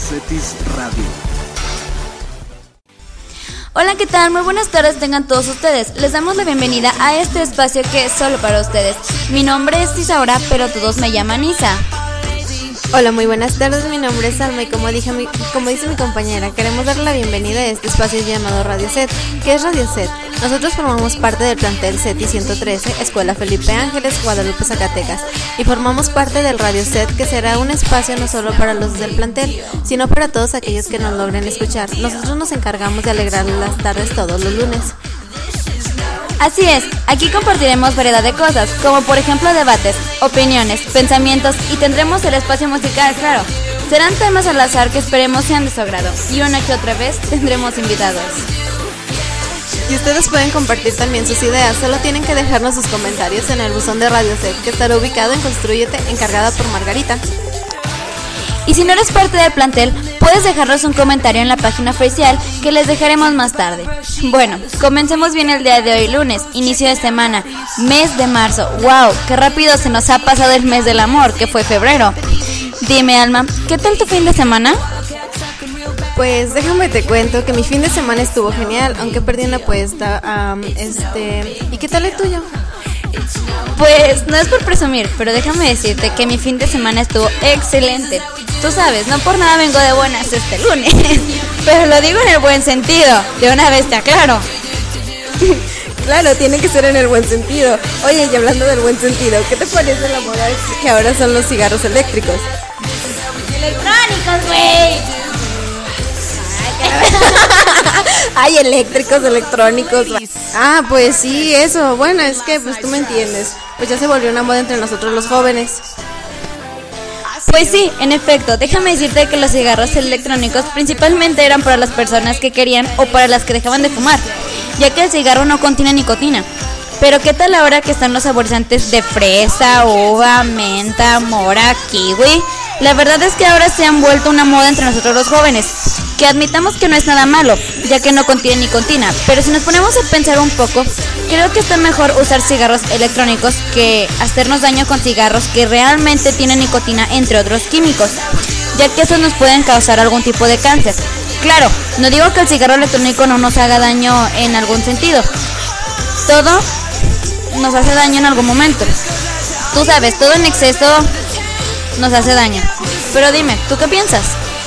Cetis Radio. Hola, ¿qué tal? Muy buenas tardes tengan todos ustedes. Les damos la bienvenida a este espacio que es solo para ustedes. Mi nombre es Isaura, pero todos me llaman Isa. Hola, muy buenas tardes, mi nombre es Alma y como dice mi compañera, queremos darle la bienvenida a este espacio llamado Radio Set. ¿Qué es Radio Set? Nosotros formamos parte del plantel CETI 113, Escuela Felipe Ángeles, Guadalupe, Zacatecas, y formamos parte del Radio Set, que será un espacio no solo para los del plantel, sino para todos aquellos que nos logren escuchar. Nosotros nos encargamos de alegrarles las tardes todos los lunes. Así es, aquí compartiremos variedad de cosas, como por ejemplo debates, opiniones, pensamientos y tendremos el espacio musical, claro. Serán temas al azar que esperemos sean de su agrado y una que otra vez tendremos invitados. Y ustedes pueden compartir también sus ideas, solo tienen que dejarnos sus comentarios en el buzón de Radio Set, que estará ubicado en Construyete, encargada por Margarita. Y si no eres parte del plantel, puedes dejarnos un comentario en la página oficial que les dejaremos más tarde. Bueno, comencemos bien el día de hoy, lunes, inicio de semana, mes de marzo. ¡Wow! ¡Qué rápido se nos ha pasado el mes del amor, que fue febrero! Dime, Alma, ¿qué tal tu fin de semana? Pues déjame te cuento que mi fin de semana estuvo genial, aunque perdí una apuesta. ¿Y qué tal el tuyo? Pues no es por presumir, pero déjame decirte que mi fin de semana estuvo excelente. Tú sabes, no por nada vengo de buenas este lunes, pero lo digo en el buen sentido, de una vez te aclaro. Claro, tiene que ser en el buen sentido. Oye, y hablando del buen sentido, ¿qué te parece la moda que ahora son los cigarros eléctricos? ¡Electrónicos, güey! Ay, electrónicos. Ah, pues sí, eso. Bueno, es que pues tú me entiendes. Pues ya se volvió una moda entre nosotros los jóvenes. Pues sí, en efecto, déjame decirte que los cigarros electrónicos principalmente eran para las personas que querían o para las que dejaban de fumar, ya que el cigarro no contiene nicotina. Pero ¿qué tal ahora que están los saborizantes de fresa, uva, menta, mora, kiwi? La verdad es que ahora se han vuelto una moda entre nosotros los jóvenes, que admitamos que no es nada malo, ya que no contiene nicotina, pero si nos ponemos a pensar un poco, creo que está mejor usar cigarros electrónicos que hacernos daño con cigarros que realmente tienen nicotina, entre otros químicos, ya que esos nos pueden causar algún tipo de cáncer. Claro, no digo que el cigarro electrónico no nos haga daño en algún sentido, todo nos hace daño en algún momento. Tú sabes, todo en exceso nos hace daño. Pero dime, ¿tú qué piensas?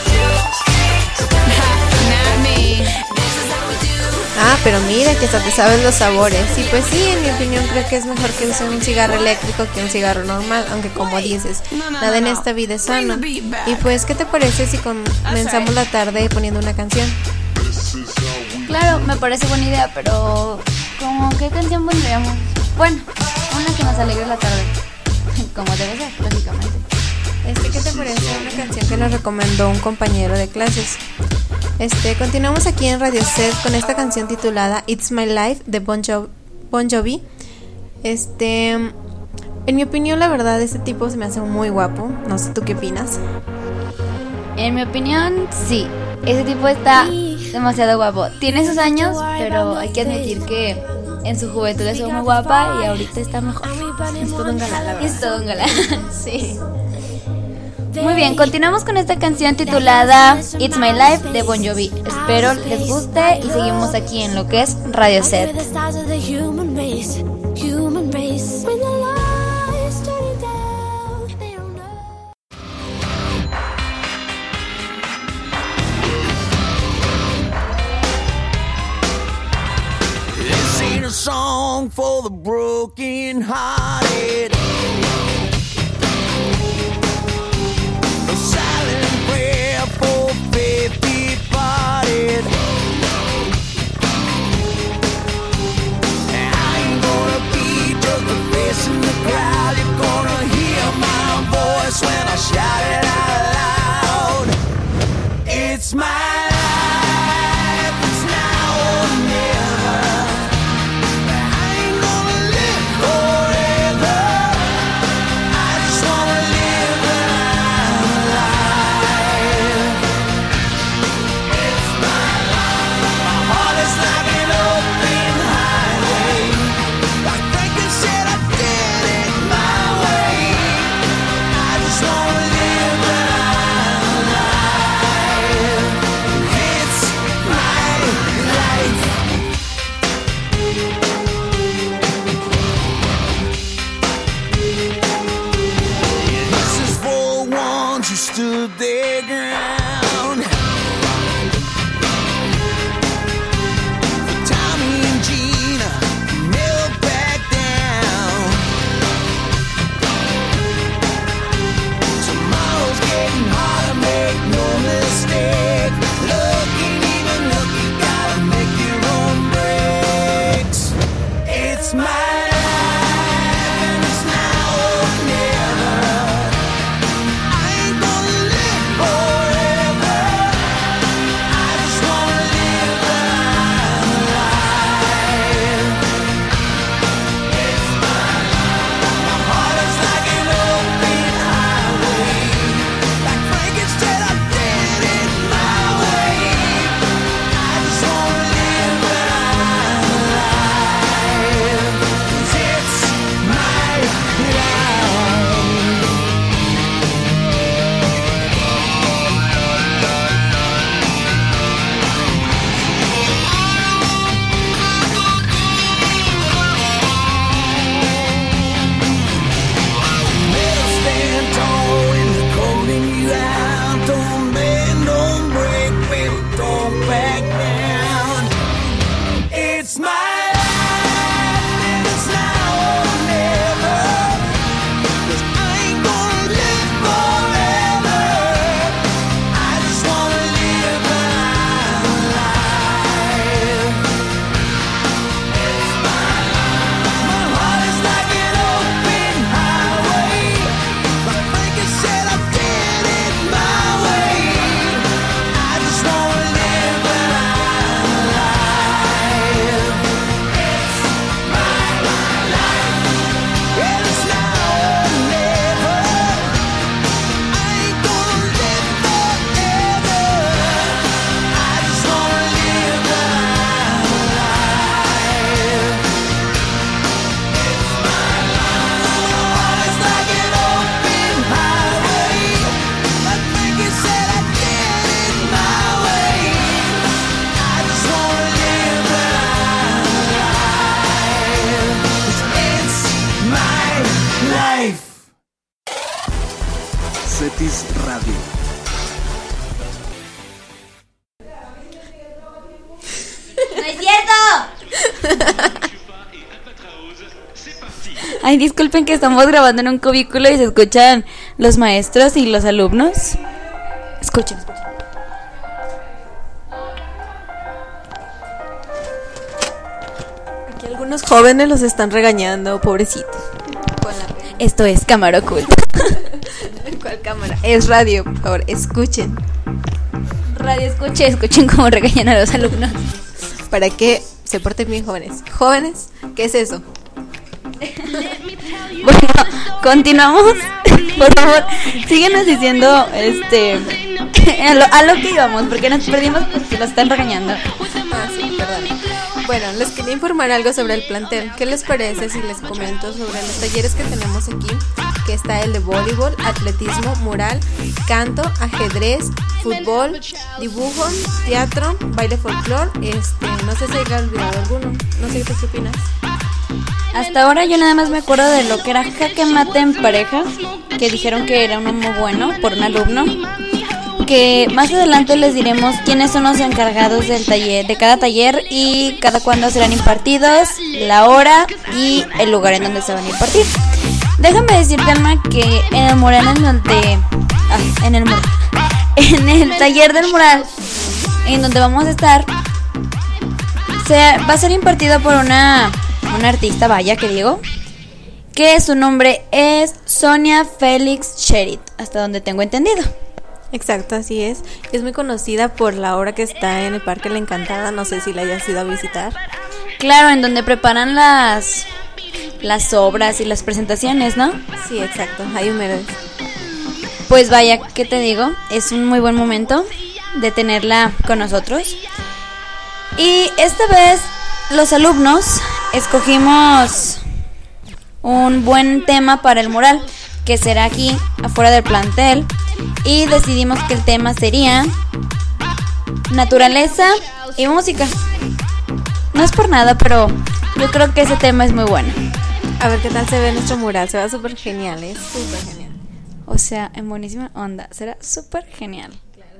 Ah, pero mira que hasta te sabes los sabores. Sí, pues sí, en mi opinión creo que es mejor que usen un cigarro eléctrico que un cigarro normal, aunque como dices, nada en esta vida es sano. Y pues, ¿qué te parece si comenzamos la tarde poniendo una canción? Claro, me parece buena idea, pero ¿cómo qué canción pondríamos? Bueno, una que nos alegre la tarde, como debe ser, lógicamente. ¿Qué te parece una canción que nos recomendó un compañero de clases? Continuamos aquí en Radio Set con esta canción titulada It's My Life de Bon Jovi. En mi opinión, la verdad, este tipo se me hace muy guapo. No sé, ¿tú qué opinas? En mi opinión, sí. Ese tipo está demasiado guapo. Tiene sus años, pero hay que admitir que en su juventud estuvo muy guapa y ahorita está mejor. Es todo un galán, la verdad. Es todo un galán, sí. Muy bien, continuamos con esta canción titulada It's My Life de Bon Jovi. Espero les guste y seguimos aquí en lo que es Radio Set. This ain't a song for the broken hearted. When I shout it out loud, it's my life, it's now or never. I ain't gonna live forever. once you stood their ground. For Tommy and Gina, never back down. Tomorrow's getting harder, make no mistake. Look ain't even look, you gotta make your own breaks. It's my Cetis Radio. ¡No es cierto! Ay, disculpen que estamos grabando en un cubículo y se escuchan los maestros y los alumnos. Escuchen. Aquí algunos jóvenes los están regañando, pobrecitos. Esto es Cámara Oculta. ¿Cuál cámara? Es radio, por favor, escuchen. Radio escuchen cómo regañan a los alumnos. Para que se porten bien, jóvenes. Jóvenes, ¿qué es eso? Bueno, continuamos. Por favor, síguenos diciendo a lo que íbamos, porque nos perdimos porque lo están regañando. Sí, perdón. Bueno, les quería informar algo sobre el plantel. ¿Qué les parece si les comento sobre los talleres que tenemos aquí? Que está el de voleibol, atletismo, mural, canto, ajedrez, fútbol, dibujo, teatro, baile folclor. No sé si haya olvidado alguno. No sé qué opinas. Hasta ahora yo nada más me acuerdo de lo que era jaque mate en pareja, que dijeron que era uno muy bueno por un alumno. Que más adelante les diremos quiénes son los encargados del taller, de cada taller y cada cuándo serán impartidos, la hora y el lugar en donde se van a impartir. Déjame decirte, Alma, que en el mural en el taller del mural en donde vamos a estar va a ser impartido por una artista, vaya que digo, que su nombre es Sonia Félix Sherit, hasta donde tengo entendido. Exacto, así es. Es muy conocida por la obra que está en el Parque La Encantada. No sé si la hayas ido a visitar. Claro, en donde preparan las obras y las presentaciones, ¿no? Sí, exacto, ahí mero es. Pues vaya, ¿qué te digo? Es un muy buen momento de tenerla con nosotros. Y esta vez los alumnos escogimos un buen tema para el mural, que será aquí afuera del plantel, y decidimos que el tema sería naturaleza y música. No es por nada, pero yo creo que ese tema es muy bueno. A ver qué tal se ve nuestro mural, se va súper genial, es súper genial. o sea, en buenísima onda. Será súper genial.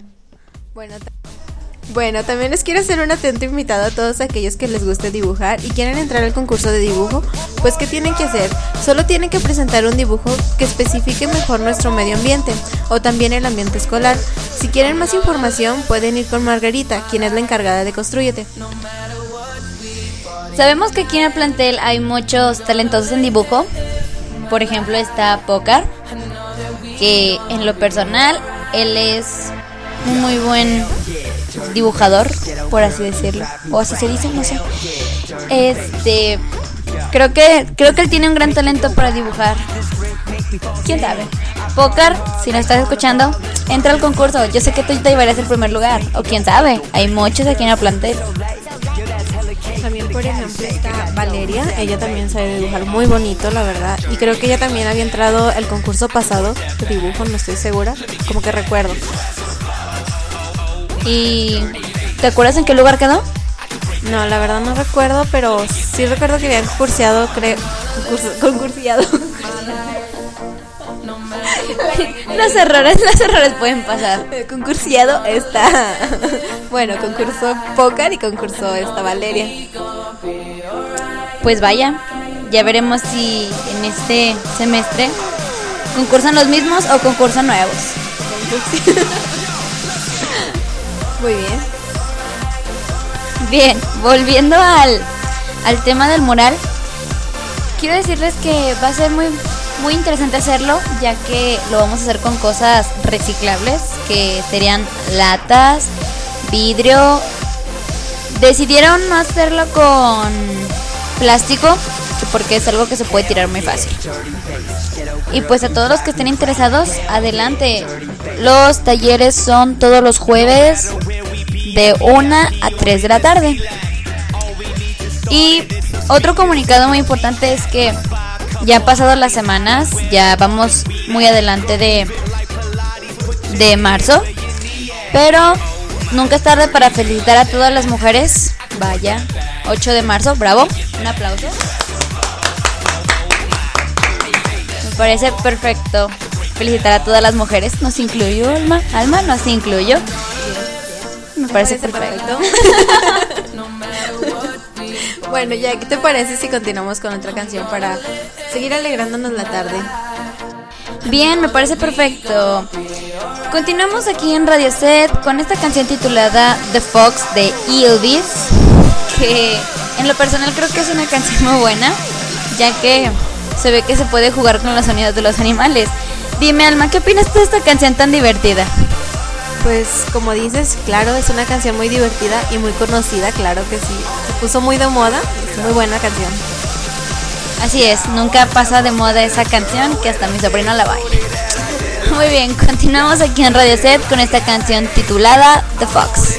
Bueno, también les quiero hacer un atento invitado a todos aquellos que les guste dibujar y quieren entrar al concurso de dibujo. Pues, ¿qué tienen que hacer? Solo tienen que presentar un dibujo que especifique mejor nuestro medio ambiente o también el ambiente escolar. Si quieren más información, pueden ir con Margarita, quien es la encargada de Construyete. Sabemos que aquí en el plantel hay muchos talentosos en dibujo. Por ejemplo, está Pócar, que en lo personal, él es un muy buen dibujador, por así decirlo, o así se dice, no sé. Creo que él tiene un gran talento para dibujar. ¿Quién sabe? Pócar, si nos estás escuchando, entra al concurso. Yo sé que tú te llevarías el primer lugar, o quién sabe, hay muchos aquí en el plantel. También, por ejemplo, está Valeria. Ella también sabe dibujar muy bonito, la verdad. Y creo que ella también había entrado al concurso pasado de dibujo, no estoy segura, como que recuerdo. ¿Y te acuerdas en qué lugar quedó? No, la verdad no recuerdo, pero sí recuerdo que habían concursiado, concursiado. Los errores pueden pasar. Concursiado está. Bueno, concursó Pócar y concursó esta Valeria. Pues vaya, ya veremos si en este semestre concursan los mismos o concursan nuevos. Muy bien. Bien, volviendo al tema del mural, quiero decirles que va a ser muy interesante hacerlo, ya que lo vamos a hacer con cosas reciclables, que serían latas, vidrio. Decidieron no hacerlo con plástico, porque es algo que se puede tirar muy fácil. Y pues a todos los que estén interesados, adelante. Los talleres son todos los jueves de 1 a 3 de la tarde. Y otro comunicado muy importante es que ya han pasado las semanas, ya vamos muy adelante de marzo, pero nunca es tarde para felicitar a todas las mujeres. Vaya, 8 de marzo, bravo, un aplauso. Me parece perfecto felicitar a todas las mujeres. ¿Nos incluyó, Alma? ¿Nos incluyó? Me parece perfecto. Bueno, ya, ¿qué te parece si continuamos con otra canción para seguir alegrándonos la tarde? Bien, me parece perfecto. Continuamos aquí en Radio Set con esta canción titulada The Fox de Elvis, que en lo personal creo que es una canción muy buena, ya que se ve que se puede jugar con los sonidos de los animales. Dime, Alma, ¿qué opinas de esta canción tan divertida? Pues como dices, claro, es una canción muy divertida y muy conocida, claro que sí. Se puso muy de moda, es muy buena canción. Así es, nunca pasa de moda esa canción, que hasta mi sobrino la baila. Muy bien, continuamos aquí en Radio Set con esta canción titulada The Fox.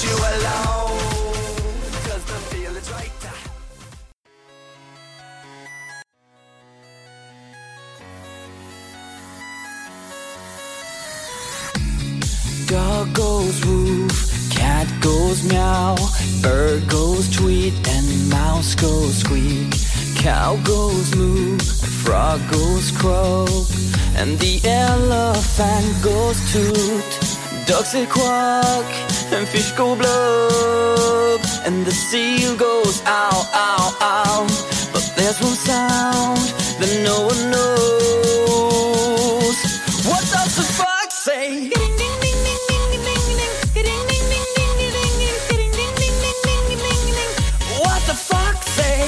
Dog goes woof, cat goes meow, bird goes tweet, and mouse goes squeak. Cow goes moo, frog goes croak, and the elephant goes toot. Ducks say quack, and fish go blub, and the seal goes ow, ow, ow. But there's one sound that no one knows. What does the fox say? What the fox say?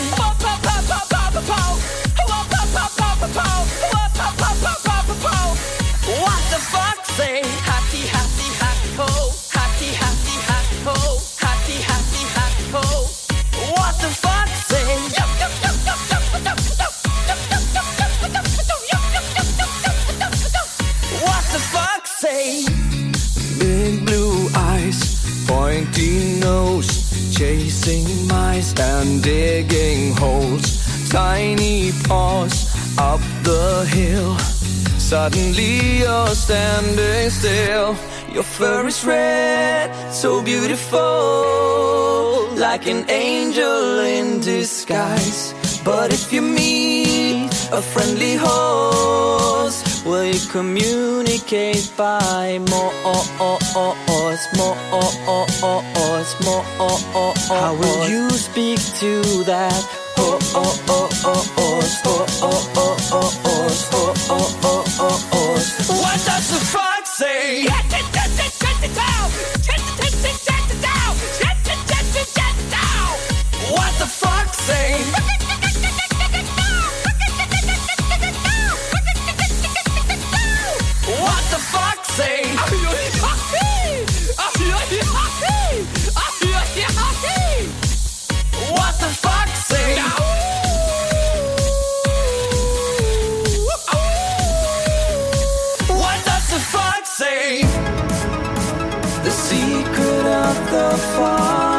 What the fox say? Happy, happy, happy ho. Happy, happy, happy ho. Happy, happy, happy ho. What the fox say? What the fox say? Big blue eyes, pointy nose, chasing mice and digging holes. Tiny paws up the hill. Suddenly you're standing still. Your fur is red, so beautiful, like an angel in disguise. But if you meet a friendly horse, Will you communicate by Morse? How will you speak to that? What does the fox say? What the fox say? What the fox say? What the fox say? What does the fox say? The secret of the fox.